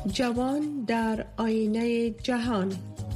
جوان در آینه جهان.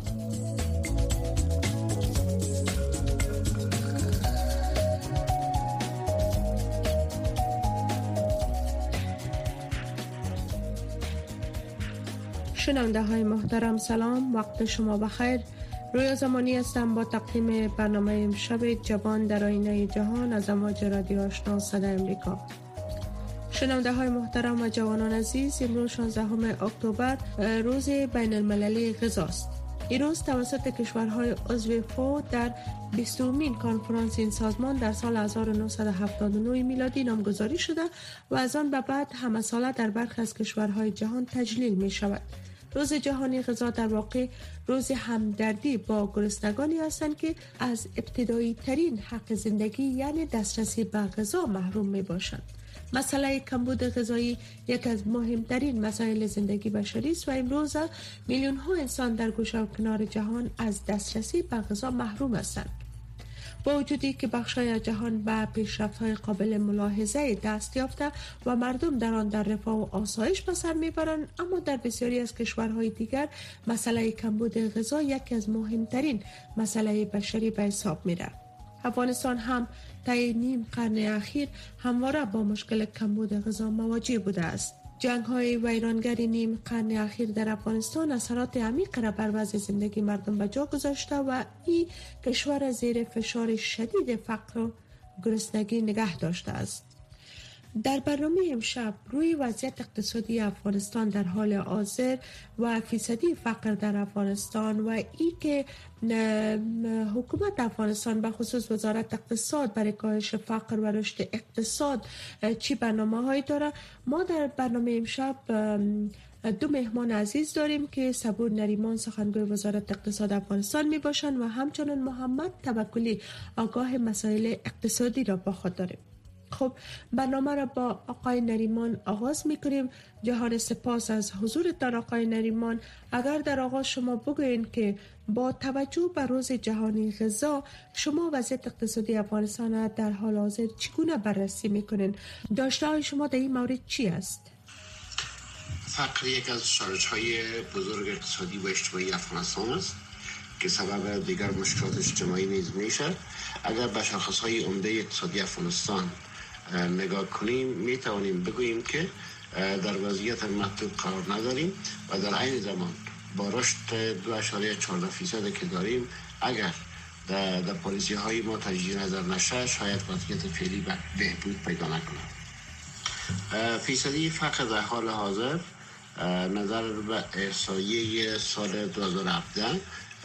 شنونده های محترم سلام، وقت شما بخیر. رویا زمانی هستم با تقدیم برنامه امشب جوان در آینه جهان از امواج رادیو آشنا صدای امریکا. شنونده های محترم و جوانان عزیز، امروز 16 اکتبر روز بین المللی غذاست. این روز توسط کشورهای عضو فو در 20مین کنفرانس این سازمان در سال 1979 میلادی نامگذاری شده و از آن به بعد همه ساله در برخی از کشورهای جهان تجلیل می شود. روز جهانی غذا در واقع روز همدردی با گرسنگانی هستند که از ابتدایی ترین حق زندگی یعنی دسترسی به غذا محروم می باشند. مسئله کمبود غذایی یک از مهمترین مسائل زندگی بشری است و امروز میلیون ها انسان در گوشه و کنار جهان از دسترسی به غذا محروم هستند. با وجودی که بخش‌های از جهان به پیشرفت‌های قابل ملاحظه دست یافته و مردم در آن در رفاه و آسایش به سر میبرند، اما در بسیاری از کشورهای دیگر مسئله کمبود غذا یکی از مهمترین مسائل بشری به حساب میره. افغانستان هم طی نیم قرن اخیر همواره با مشکل کمبود غذا مواجه بوده است. جنگ‌های ویرانگر نیم قرن اخیر در افغانستان اثرات عمیق را بر وضع زندگی مردم به جا گذاشته و این کشور زیر فشار شدید فقر و گرسنگی نگه داشته است. در برنامه امشب روی وضعیت اقتصادی افغانستان در حال حاضر و فیصدی فقر در افغانستان و ای که حکومت افغانستان به خصوص وزارت اقتصاد برای کاهش فقر و رشد اقتصاد چی برنامه‌هایی داره، ما در برنامه امشب دو مهمان عزیز داریم که صبور نریمان سخنگوی وزارت اقتصاد افغانستان می باشند و همچنین محمد توکلی آگاه مسائل اقتصادی را با خود داریم. خب برنامه را با آقای نریمان آغاز میکنیم. جهان سپاس از حضورتان آقای نریمان. اگر در آغاز شما بگوین که با توجه به روز جهانی غذا شما وضعیت اقتصادی افغانستان در حال حاضر چگونه بررسی میکنین؟ داشته های شما در این مورد چی است؟ فقر یک از شارژهای بزرگ اقتصادی و اجتماعی افغانستان است که سبب دیگر مشکلات اجتماعی نیز میشه. اگر به شاخصهای عمده اقتصادی افغانستان نگاه کنیم می توانیم بگوییم که در وضعیت مطلوب قرار نداریم و در عین زمان با رشد 2.14% که داریم اگر در پالیسی های ما تجدید نظر نشه شاید وضعیت فعلی بهبود پیدا نکنه. فیصدی فقر در حال حاضر نظر به احصایه سال 2017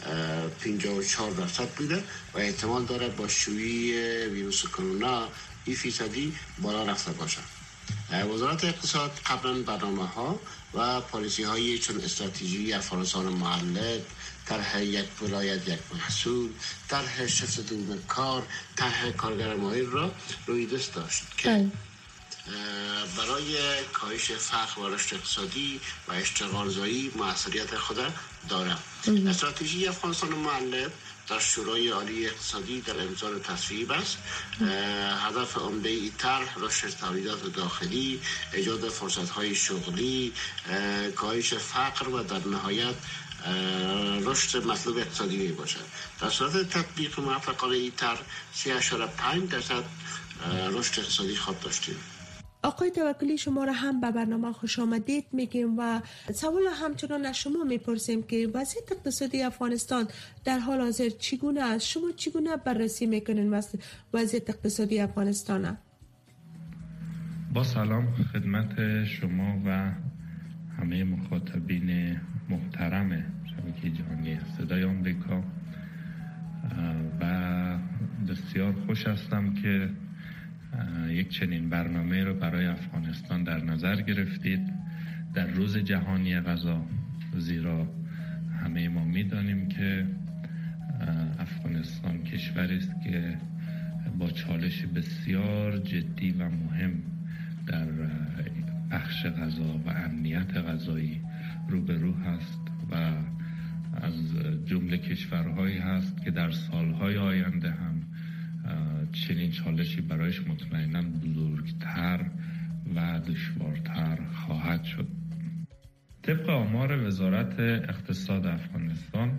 54% بوده و احتمال داره با شیوع ویروس کرونا این فیصدی بالا رفته باشد. وزارت اقتصاد قبلا برنامه ها و پالیسی های چون استراتژی افغانستان معلق، طرح یک ولایت یک محصول، طرح شفت دوم کار، طرح کارگر ماهر را روی دست داشت که برای کاهش فقر و رشد اقتصادی و اشتغال زایی موثریت خود دارد. استراتژی افغانستان معلق در شورای عالی اقتصادی در امضا تصویب است. هدف عمده ای طرح رشد تولیدات داخلی، ایجاد فرصت‌های شغلی، کاهش فقر و در نهایت رشد مطلوب اقتصادی می باشد. در صورت تطبیق موفقانه این طرح 3.5% رشد اقتصادی خود داشتیم. آقای توکلی شما را هم به برنامه خوش آمدید میگیم و سوال همچنان از شما میپرسیم که وضعیت اقتصادی افغانستان در حال حاضر چگونه است؟ شما چگونه بررسی میکنین وضعیت اقتصادی افغانستان؟ با سلام خدمت شما و همه مخاطبین محترم شبکه جهانی صدای آمریکا و بسیار خوش هستم که یک چنین برنامه رو برای افغانستان در نظر گرفتید در روز جهانی غذا، زیرا همه ما می‌دانیم که افغانستان کشوری است که با چالش بسیار جدی و مهم در بخش غذا و امنیت غذایی روبرو هست و از جمله کشورهایی هست که در سالهای آینده هم چنین چالشی برایش مطمئناً بزرگتر و دشوارتر خواهد شد. طبق آمار وزارت اقتصاد افغانستان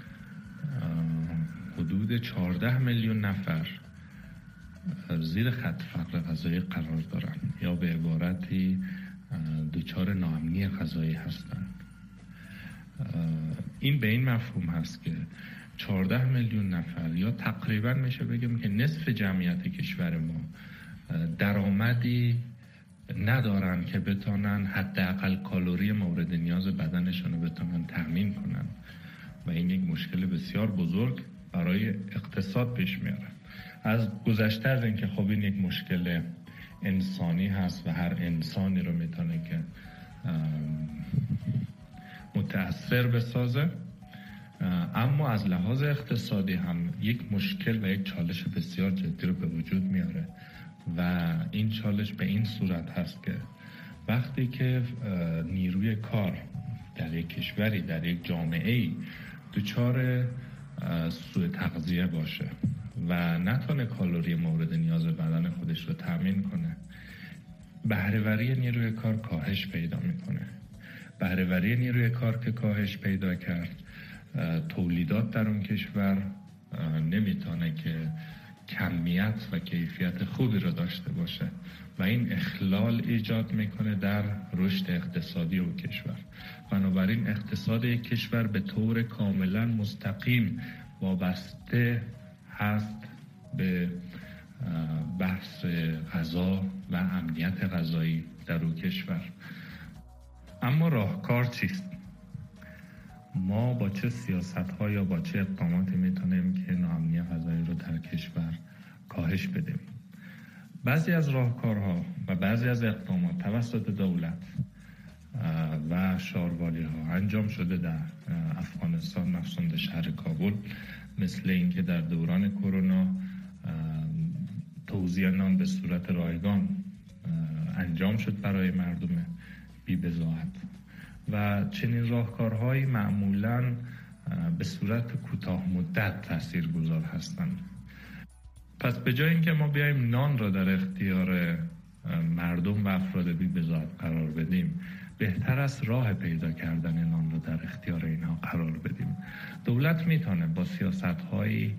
حدود 14 میلیون نفر زیر خط فقر غذایی قرار دارند یا به عبارتی دچار ناامنی غذایی هستند. این به این مفهوم هست که 14 میلیون نفر یا تقریبا میشه بگیم که نصف جمعیت کشور ما درآمدی ندارن که بتونن حداقل کالری مورد نیاز بدنشون رو بتونن تامین کنن و این یک مشکل بسیار بزرگ برای اقتصاد پیش میاره. از گذشته از اینکه خب این یک مشکل انسانی هست و هر انسانی رو میتونه که متأثر بسازه، اما از لحاظ اقتصادی هم یک مشکل و یک چالش بسیار جدی رو به وجود میاره و این چالش به این صورت هست که وقتی که نیروی کار در یک کشوری، در یک جامعه‌ای دچار سوء تغذیه باشه و نتونه کالری مورد نیاز بدن خودش رو تامین کنه، بهره‌وری نیروی کار کاهش پیدا میکنه. بهره‌وری نیروی کار که کاهش پیدا کرد، تولیدات در اون کشور نمیتونه که کمیت و کیفیت خوبی رو داشته باشه و این اخلال ایجاد میکنه در رشد اقتصادی اون کشور. بنابراین اقتصاد یک کشور به طور کاملا مستقیم وابسته هست به بحث غذا و امنیت غذایی در اون کشور. اما راهکار چیست؟ ما با چه سیاست‌ها یا با چه اقداماتی میتونیم که ناامنی غذایی رو در کشور کاهش بدیم؟ بعضی از راهکارها و بعضی از اقدامات توسط دولت و شاروالی‌ها انجام شده در افغانستان، مخصوصاً در شهر کابل، مثل اینکه در دوران کرونا توزیع نان به صورت رایگان انجام شد برای مردم بی‌بضاعت و چنین راهکارهایی معمولاً به صورت کوتاه مدت تاثیرگذار هستند. پس به جای اینکه ما بیایم نان را در اختیار مردم و افراد بی‌بضاعت قرار بدیم، بهتر است راه پیدا کردن نان را در اختیار اینها قرار بدیم. دولت میتونه با سیاست‌های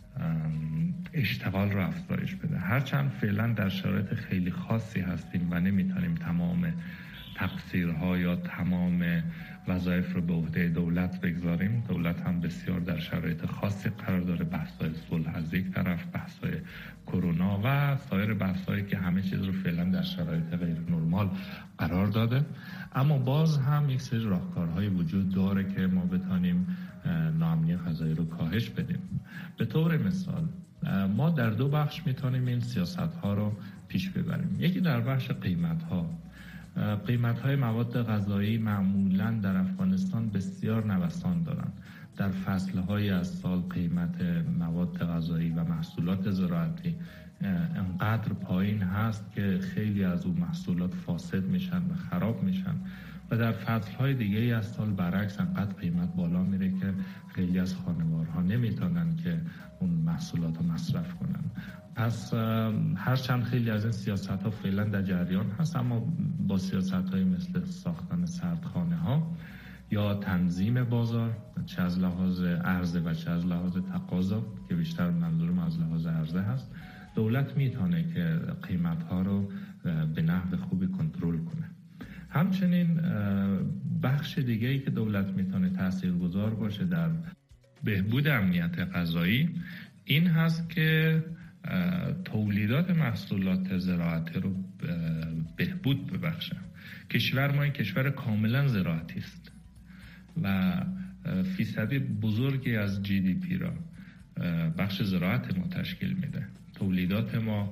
اشتغال را افزایش بده. هرچند فعلا در شرایط خیلی خاصی هستیم و نمیتونیم تمام تقصیرها یا تمام وظایف رو به عهده دولت بگذاریم. دولت هم بسیار در شرایط خاصی قرار داره، بحث‌های صلح از یک طرف، بحث‌های کرونا و سایر بحث‌هایی که همه چیز رو فعلا در شرایط غیر نرمال قرار داده. اما باز هم یک سری راهکارهای وجود داره که ما بتونیم ناامنی غذایی رو کاهش بدیم. به طور مثال ما در دو بخش میتونیم این سیاست‌ها رو پیش ببریم. یکی در بخش قیمت‌ها. قیمت‌های مواد غذایی معمولاً در افغانستان بسیار نوسان دارند. در فصل‌های از سال قیمت مواد غذایی و محصولات زراعتی انقدر پایین هست که خیلی از اون محصولات فاسد میشن و خراب میشن و در فصل‌های دیگه از سال برعکس انقدر قیمت بالا میره که خیلی از خانوارها نمیتونن که اون محصولات رو مصرف کنن. پس هرچند خیلی از این سیاست‌ها فعلا در جریان هست، اما با سیاست‌های مثل ساختن سردخانه‌ها یا تنظیم بازار، چه از لحاظ عرضه و چه از لحاظ تقاضا که بیشتر منظورم از لحاظ عرضه هست، دولت میتونه که قیمت‌ها رو به نحو خوبی کنترل کنه. همچنین بخش دیگه‌ای که دولت میتونه تاثیرگذار باشه در بهبود امنیت غذایی این هست که تولیدات محصولات زراعتی رو بهبود ببخشه. کشور ما این کشور کاملا زراعتی است و فیصد بزرگی از GDP را بخش زراعت ما تشکیل میده. تولیدات ما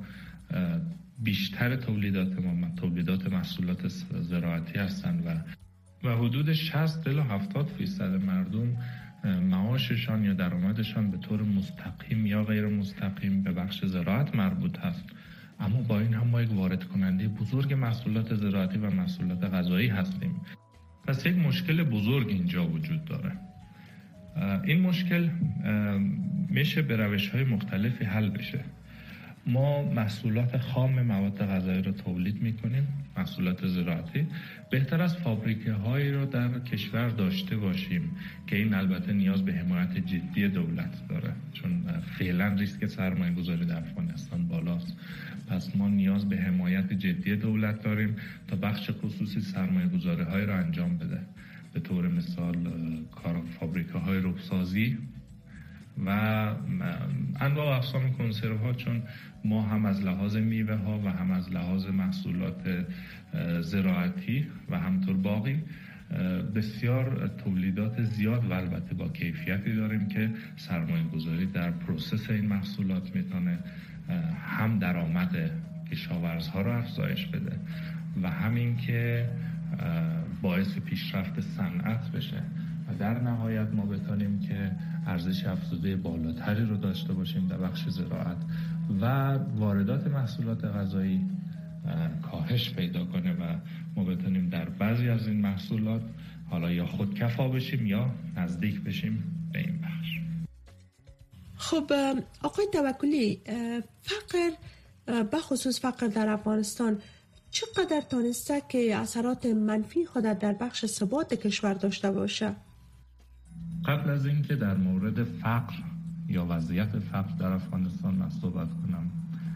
بیشتر تولیدات محصولات زراعتی هستند و حدود 60 الی 70% مردم معاششان یا درآمدشان به طور مستقیم یا غیر مستقیم به بخش زراعت مربوط هست. اما با این هم ما یک وارد کننده بزرگ محصولات زراعتی و محصولات غذایی هستیم. پس یک مشکل بزرگ اینجا وجود داره. این مشکل میشه به روش‌های مختلفی حل بشه. ما محصولات خام مواد غذایی رو تولید میکنیم، محصولات زراعتی. بهتر از فابریکه هایی رو در کشور داشته باشیم که این البته نیاز به حمایت جدی دولت داره، چون فعلا ریسک سرمایه گذاری در افغانستان بالاست. پس ما نیاز به حمایت جدی دولت داریم تا بخش خصوصی سرمایه گذاری های رو انجام بده. به طور مثال فابریکه های ربسازی و انواع و اقسام کنسرو ها، چون ما هم از لحاظ میوه ها و هم از لحاظ محصولات زراعتی و همطور باقی بسیار تولیدات زیاد و البته با کیفیتی داریم که سرمایه گذاری در پروسس این محصولات میتونه هم درآمد کشاورزها رو افزایش بده و همین که باعث پیشرفت صنعت بشه و در نهایت ما بتونیم که ارزش افزوده بالاتری رو داشته باشیم در بخش زراعت و واردات محصولات غذایی کاهش پیدا کنه و ما بتونیم در بعضی از این محصولات حالا یا خودکفا بشیم یا نزدیک بشیم به این بخش. خب آقای توکلی، فقر به خصوص فقر در افغانستان چقدر تانسته که اثرات منفی خود در بخش ثبات کشور داشته باشه؟ قبل از اینکه در مورد فقر یا وضعیت فقر در افغانستان من صحبت کنم،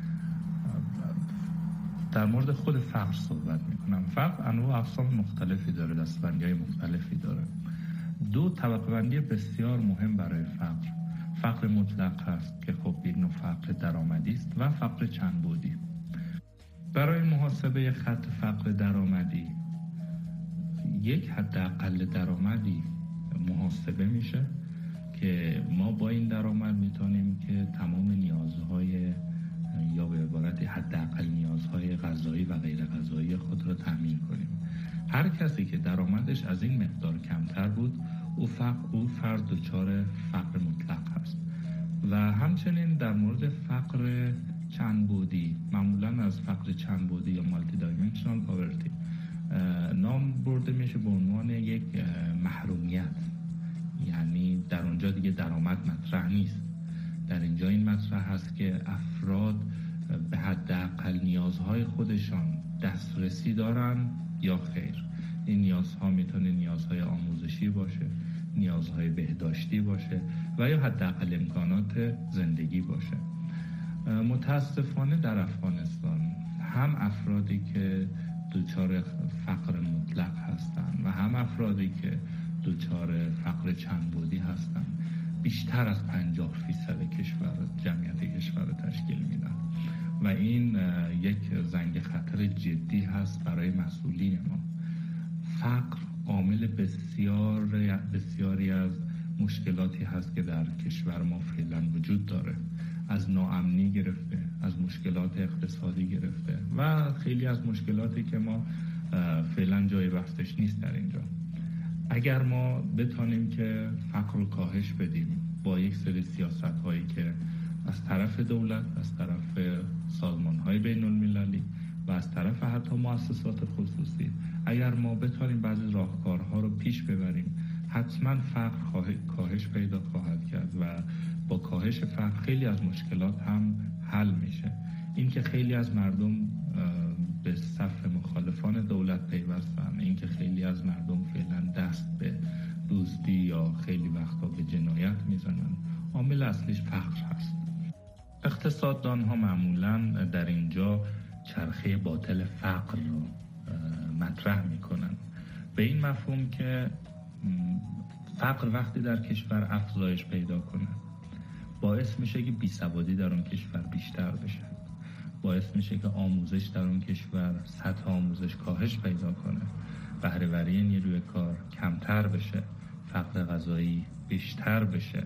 در مورد خود فقر صحبت میکنم. فقر انواع و اقسام مختلفی داره، دستبندی‌های مختلفی داره. دو طبقه بندی بسیار مهم برای فقر مطلق هست که خب یک نوع فقر درآمدی است و فقر چند بعدی. برای محاسبه خط فقر درآمدی یک حداقل درآمدی محاسبه میشه که ما با این درآمد میتونیم که تمام نیازهای یا به عبارت حداقل نیازهای غذایی و غیر غذایی خود را تامین کنیم. هر کسی که درآمدش از این مقدار کمتر بود او فرد دچار فقر مطلق هست. و همچنین در مورد فقر چند بعدی، معمولا از فقر چند بعدی یا مالتی دایمنشنال پاورتی نام برده میشه به عنوان یک محرومیت، یعنی در اونجا دیگه درآمد مطرح نیست. در اینجا این مطرح هست که افراد به حداقل نیازهای خودشان دسترسی دارن یا خیر. این نیازها میتونه نیازهای آموزشی باشه، نیازهای بهداشتی باشه و یا حداقل امکانات زندگی باشه. متاسفانه در افغانستان هم افرادی که دچار فقر مطلق هستند و هم افرادی که دچار فقر چند بعدی هستند بیشتر از 50% کشور جمعیت کشور رو تشکیل میدن و این یک زنگ خطر جدی هست برای مسئولین ما. فقر عامل بسیاری از مشکلاتی هست که در کشور ما فعلا وجود داره، از ناامنی گرفته، از مشکلات اقتصادی گرفته و خیلی از مشکلاتی که ما فعلا جای بحثش نیست در اینجا. اگر ما بتونیم که فقر رو کاهش بدیم با یک سری سیاست هایی که از طرف دولت، از طرف سازمان های بین المللی و از طرف حتی مؤسسات خصوصی، اگر ما بتونیم بعضی راهکارها رو پیش ببریم، حتما فقر کاهش پیدا خواهد کرد و با کاهش فقر خیلی از مشکلات هم حل میشه. این که خیلی از مردم به صف مخالفان دولت پیوستن، این که خیلی از مردم فعلا دست به دزدی یا خیلی وقتا به جنایت میزنن، عامل اصلیش فقر هست. اقتصاددان ها معمولا در اینجا چرخه باطل فقر رو مطرح میکنن به این مفهوم که فقر وقتی در کشور افزایش پیدا کنه باعث میشه که بیسوادی در اون کشور بیشتر بشه، باعث میشه که آموزش در اون کشور، سطح آموزش کاهش پیدا کنه، بهره‌وری نیروی کار کمتر بشه، فقر غذایی بیشتر بشه،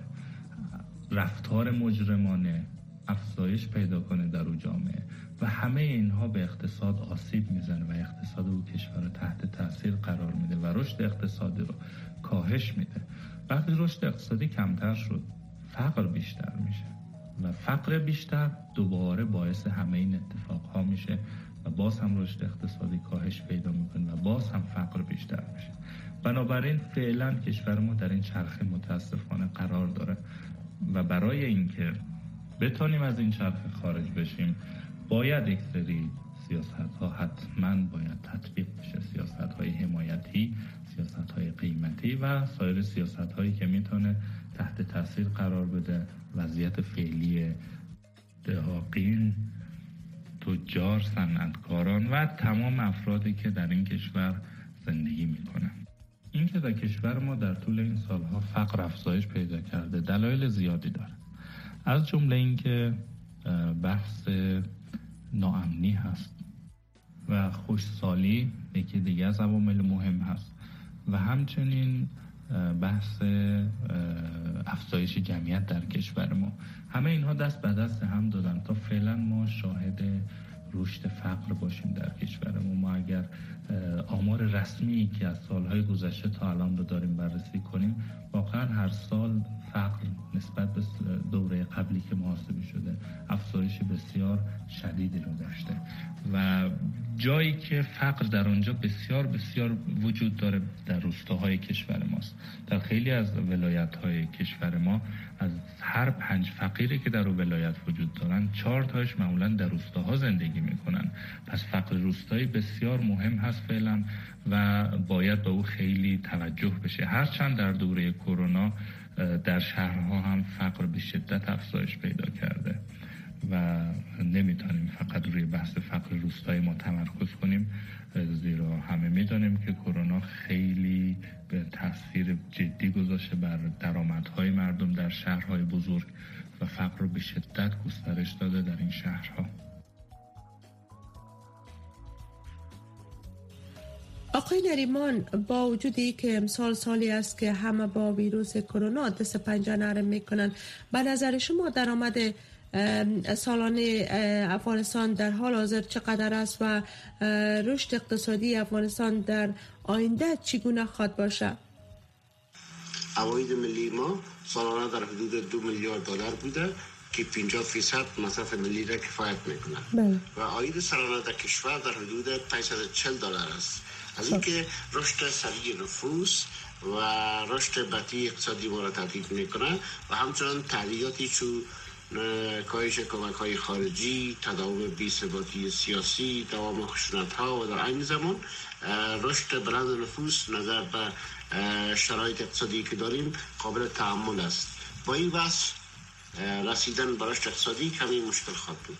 رفتار مجرمانه افزایش پیدا کنه در اون جامعه و همه اینها به اقتصاد آسیب میزنه و اقتصاد اون کشور رو تحت تاثیر قرار میده و رشد اقتصادی رو کاهش میده. وقتی رشد اقتصادی کمتر شد فقر بیشتر میشه و فقر بیشتر دوباره باعث همه این اتفاقها میشه و باز هم رشد اقتصادی کاهش پیدا میکنه و باز هم فقر بیشتر میشه. بنابراین فعلا کشور ما در این چرخه متاسفانه قرار داره و برای اینکه بتونیم از این چرخه خارج بشیم، باید یک سری سیاست‌ها حتما باید تطبیق بشه، سیاست‌های حمایتی، سیاست‌های قیمتی و سایر سیاست‌هایی که میتونه تحت تاثیر قرار بده وضعیت فعلی دهاقین، تجار، صنعتکاران و تمام افرادی که در این کشور زندگی میکنن. این که در کشور ما در طول این سالها فقر افزایش پیدا کرده دلایل زیادی داره، از جمله این که بحث ناامنی هست و خوشسالی یکی دیگه از عوامل مهم هست و همچنین بحث افزایش جمعیت در کشور ما. همه اینها دست به دست هم دادن تا فعلا ما شاهد رشد فقر باشیم در کشور ما. ما اگر آمار رسمی که از سالهای گذشته تا الان رو داریم بررسی کنیم، واقعا هر سال فقر نسبت به دوره قبلی که محاسبه شده افزایش بسیار شدیدی رو داشته و جایی که فقر در آنجا بسیار بسیار وجود داره در روستاهای کشور ماست. در خیلی از ولایت‌های کشور ما از هر 5 فقیری که در ولایت وجود دارن 4 تاش معمولاً در روستاها زندگی میکنن. پس فقر روستایی بسیار مهم هست فعلا و باید به او خیلی توجه بشه. هرچند در دوره کرونا در شهرها هم فقر به شدت افزایش پیدا کرده و نمیتونیم فقط روی بحث فقر روستایی ما تمرکز کنیم، زیرا همه میدونیم که کرونا خیلی به تاثیر جدی گذاشته بر درآمدهای مردم در شهرهای بزرگ و فقر رو به شدت گسترش داده در این شهرها. آقای نریمان، با وجودی که امسال سالی است که همه با ویروس کرونا دست پنجه نرم میکنن، به نظر شما درآمد سالانه افغانستان در حال حاضر چقدر است و رشد اقتصادی افغانستان در آینده چگونه خواهد باشد؟ عواید ملی ما سالانه در حدود 2 میلیارد دلار بوده که 50% مصرف ملی را کفایت میکنه و عاید سالانه در کشور در حدود 540 دلار است. از اینکه رشد سریع نفوس و رشد بطیء اقتصادی ما را تهدید میکنه و همچنان تغییراتی چون کاهش کمک‌های خارجی، تداوم بی‌ثباتی سیاسی، دوام خشونت‌ها و در عین زمان رشد بلند نفوس نظر به شرایط اقتصادی که داریم قابل تأمل است. با این وضع رسیدن به رشد اقتصادی کمی مشکل خواهد بود.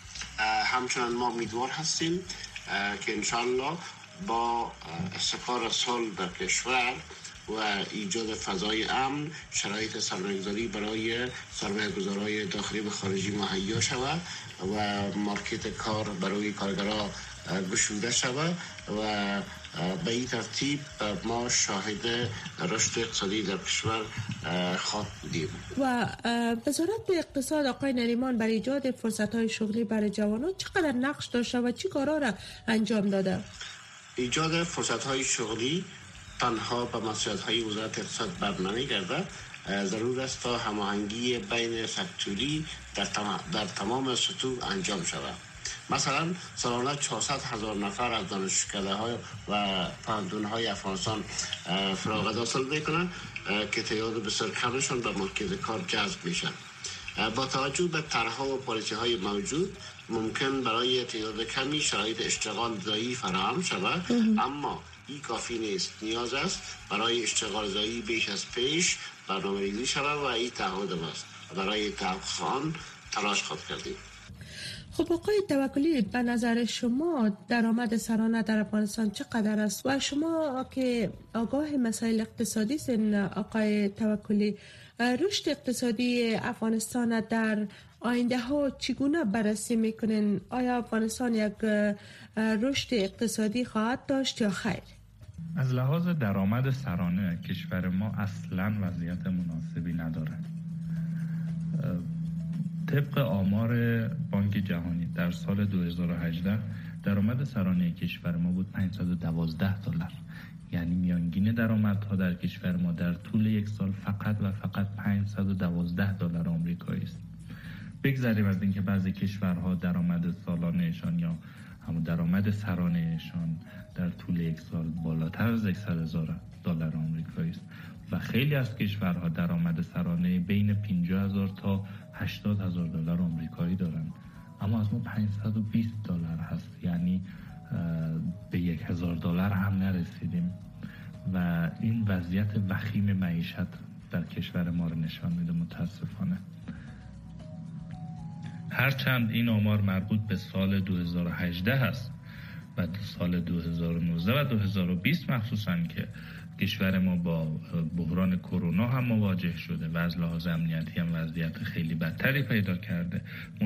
همچنان ما امیدوار هستیم که انشاءالله با استقرار صلح در کشور و ایجاد فضای امن شرایط سرمایه‌گذاری برای سرمایه‌گذارای داخلی و خارجی مهیا شود و مارکت کار برای کارگران گشوده شود و به این ترتیب ما شاهد رشد اقتصادی در کشور خواهد بودیم. و وزارت اقتصاد آقای نریمان برای ایجاد فرصت‌های شغلی برای جوانان چقدر نقش داشته و چی کارا را انجام داده؟ ایجاد فرصت‌های شغلی تنها به مسئولیت‌های وزارت اقتصاد بر نمی‌گردد، ضرور است تا هماهنگی بین سکتوری در تمام سطوح انجام شود. مثلا سالانه 400,000 نفر از دانشکده‌ها و پرندون‌های افغانستان فراغت حاصل می‌کنند که تعداد بسیار کمشان به مارکت کار جذب میشن. با توجه به طرح‌ها و پالیسی‌های موجود ممکن برای تعداد کمی شرایط اشتغال زایی فراهم شود، اما این کافی نیست. نیاز است برای اشتغال زایی بیش از پیش برنامه‌ریزی شود و این تعهد است. برای تحقق آن تلاش خواهد کردیم. خب آقای توکلی، به نظر شما درآمد سرانه در افغانستان چقدر است و شما که آگاه مسائل اقتصادی هستین آقای توکلی، رشد اقتصادی افغانستان در آینده ها چگونه بررسی میکنین؟ آیا افغانستان یک رشد اقتصادی خواهد داشت یا خیر؟ از لحاظ درآمد سرانه کشور ما اصلاً وضعیت مناسبی ندارد. طبق آمار بانک جهانی در سال 2018 درآمد سرانه کشور ما بود 512 دلار. یعنی میانگین درآمدها در کشور ما در طول یک سال فقط و فقط 512 دلار آمریکایی است. بگذاریم از اینکه بعضی کشورها درآمد سالانه‌شان یا همون درآمد سرانه‌شان در طول یک سال بالاتر از 100,000 دلار آمریکایی است و خیلی از کشورها درآمد سرانه بین 50,000 تا $80,000 آمریکایی دارن، اما از ما $520 هست، یعنی به $1,000 هم نرسیدیم و این وضعیت وخیم معیشت در کشور ما رو نشان میده متاسفانه. هرچند این آمار مربوط به سال 2018 هست و سال 2019 و 2020 مخصوصاً که کشور ما با بحران کرونا هم مواجه شده و از لحاظ امنیتی هم وضعیت خیلی بدتری پیدا کرده،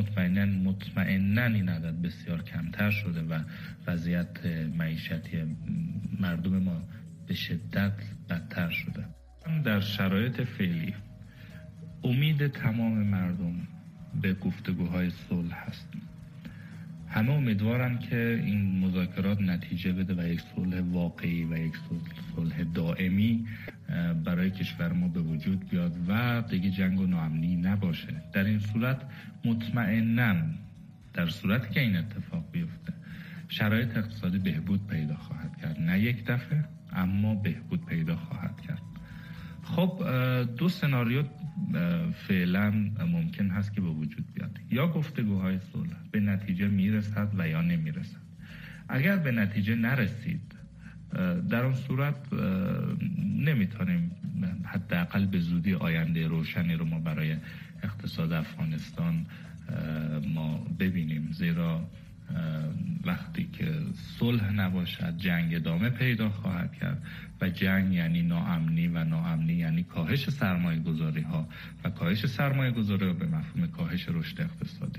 مطمئناً این عدد بسیار کمتر شده و وضعیت معیشتی مردم ما به شدت بدتر شده. در شرایط فعلی امید تمام مردم به گفتگوهای صلح هست. همه امیدوارن که این مذاکرات نتیجه بده و یک صلح واقعی و یک صلح دائمی برای کشور ما به وجود بیاد و دیگه جنگ و ناامنی نباشه. در این صورت مطمئناً در صورتی که این اتفاق بیفته شرایط اقتصادی بهبود پیدا خواهد کرد، نه یک دفعه اما بهبود پیدا خواهد کرد. خب دو سناریو فعلا ممکن هست که به وجود بیاد، یا گفتگوهای صلح به نتیجه میرسد و یا نمیرسد. اگر به نتیجه نرسید در اون صورت نمیتونیم حداقل به زودی آینده روشنی رو ما برای اقتصاد افغانستان ما ببینیم، زیرا وقتی که صلح نباشد جنگ ادامه پیدا خواهد کرد و جنگ یعنی ناامنی و ناامنی یعنی کاهش سرمایه گذاری ها و کاهش سرمایه گذاری ها به مفهوم کاهش رشد اقتصادی.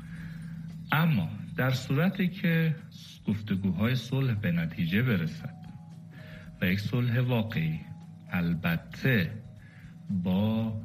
اما در صورتی که گفتگوهای صلح به نتیجه برسد و یک صلح واقعی، البته با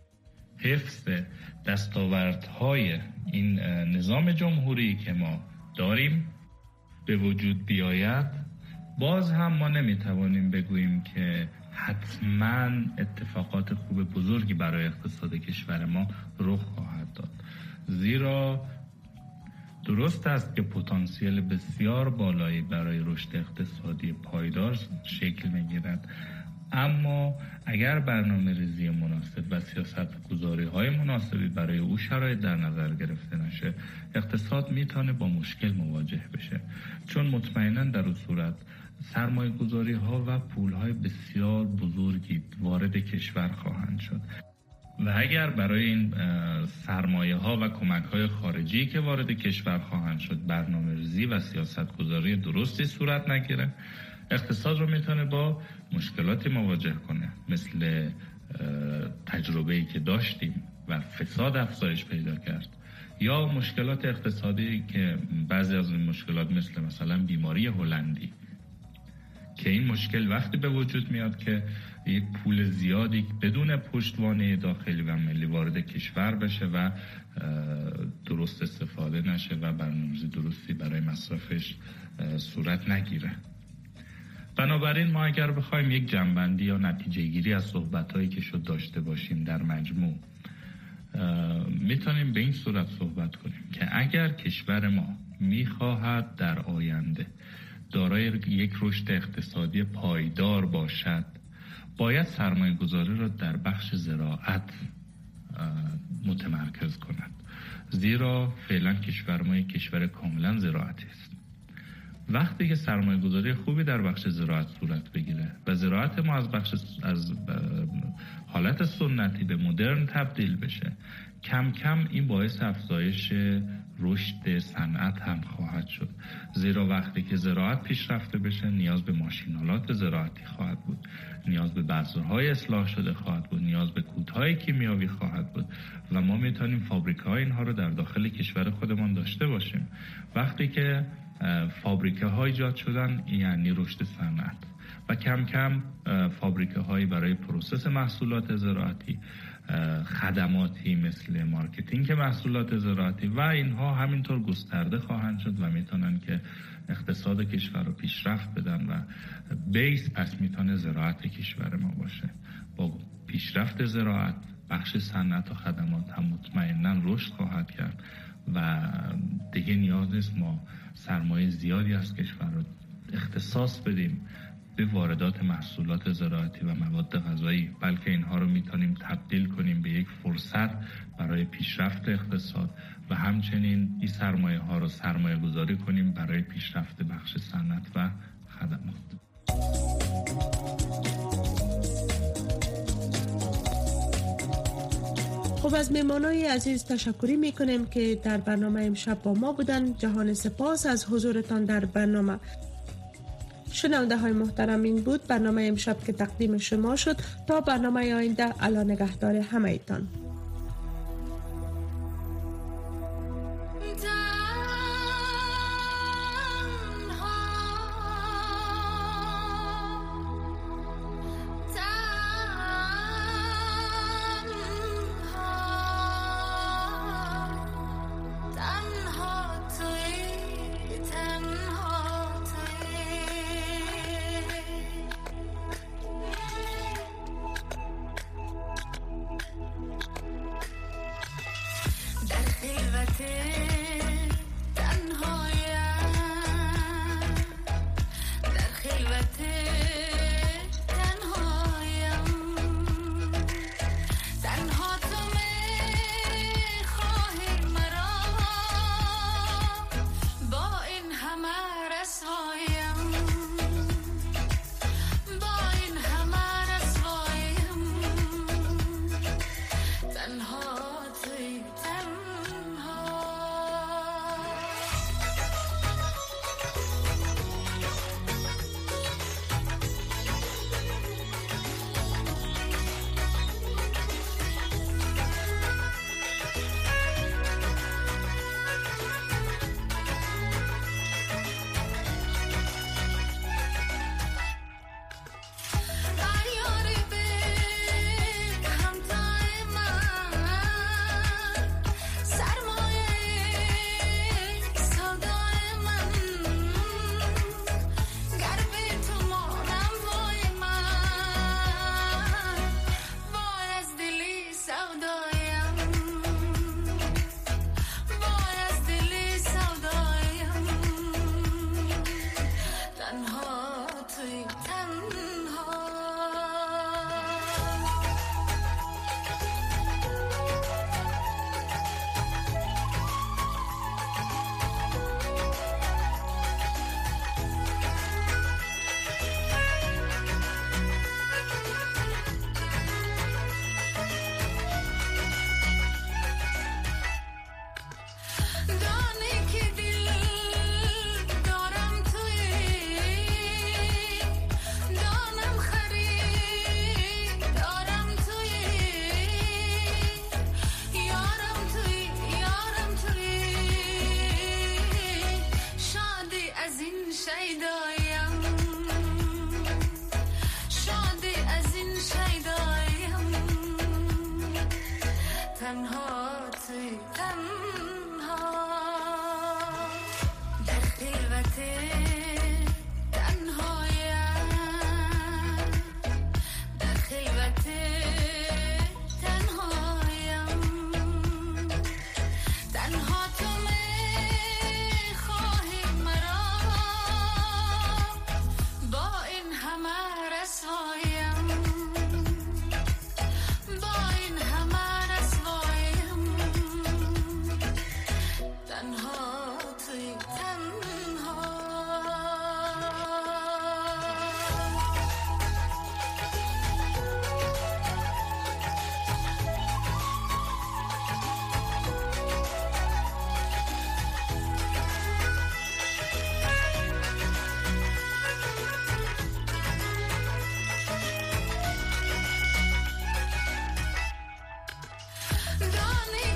حفظ دستاوردهای این نظام جمهوری که ما داریم به وجود بیاید، باز هم ما نمیتوانیم بگوییم که حتما اتفاقات خوب بزرگی برای اقتصاد کشور ما رخ خواهد داد، زیرا درست است که پتانسیل بسیار بالایی برای رشد اقتصادی پایدار شکل میگیرد، اما اگر برنامه‌ریزی مناسب و سیاست‌گذاری‌های مناسبی برای او شرایط در نظر گرفته نشه، اقتصاد میتونه با مشکل مواجه بشه، چون مطمئناً در اون صورت سرمایه‌گذاری‌ها و پول‌های بسیار بزرگی وارد کشور خواهند شد و اگر برای این سرمایه‌ها و کمک‌های خارجی که وارد کشور خواهند شد برنامه‌ریزی و سیاست‌گذاری درستی صورت نگیره، اقتصاد رو میتونه با مشکلاتی مواجه کنه، مثل تجربه‌ای که داشتیم و فساد افزایش پیدا کرد، یا مشکلات اقتصادی که بعضی از این مشکلات مثلا بیماری هلندی، که این مشکل وقتی به وجود میاد که یک پول زیادی بدون پشتوانه داخلی و ملی وارد کشور بشه و درست استفاده نشه و برنامه‌ریزی درستی برای مصرفش صورت نگیره. بنابراین ما اگر بخوایم یک جنبندی یا نتیجه گیری از صحبت‌هایی که شد داشته باشیم در مجموع، میتونیم به این صورت صحبت کنیم که اگر کشور ما میخواهد در آینده دارای یک رشد اقتصادی پایدار باشد، باید سرمایه گذاری را در بخش زراعت متمرکز کند، زیرا فعلا کشور ما یک کشور کاملا زراعتی است. وقتی که سرمایه گذاری خوبی در بخش زراعت صورت بگیره و زراعت ما از حالت سنتی به مدرن تبدیل بشه، کم کم این باعث افزایش رشد صنعت هم خواهد شد، زیرا وقتی که زراعت پیشرفته بشه نیاز به ماشینالات زراعتی خواهد بود، نیاز به بذرهای اصلاح شده خواهد بود، نیاز به کودهای کیمیاوی خواهد بود و ما میتونیم فابریک‌های اینها رو در داخل کشور خودمان داشته باشیم. وقتی که فابریکه ها ایجاد شدن یعنی رشد صنعت و کم کم فابریکه هایی برای پروسس محصولات زراعتی، خدماتی مثل مارکتینگ محصولات زراعتی و اینها همینطور گسترده خواهند شد و میتونن که اقتصاد کشور رو پیشرفت بدن و بیس پس میتونه زراعت کشور ما باشه. با پیشرفت زراعت بخش صنعت و خدمات هم مطمئناً رشد خواهد کرد و دیگه نیاز نیست ما سرمایه زیادی از کشور رو اختصاص بدیم به واردات محصولات زراعتی و مواد غذایی، بلکه اینها رو میتونیم تبدیل کنیم به یک فرصت برای پیشرفت اقتصاد و همچنین این سرمایه ها رو سرمایه گذاری کنیم برای پیشرفت بخش صنعت و خدمات. خب از مهمانای عزیز تشکری میکنیم که در برنامه امشب با ما بودن. جهان سپاس از حضورتان در برنامه. شنونده های محترم، این بود برنامه امشب که تقدیم شما شد. تا برنامه آینده، الا نگهدار همه ایتان. Don't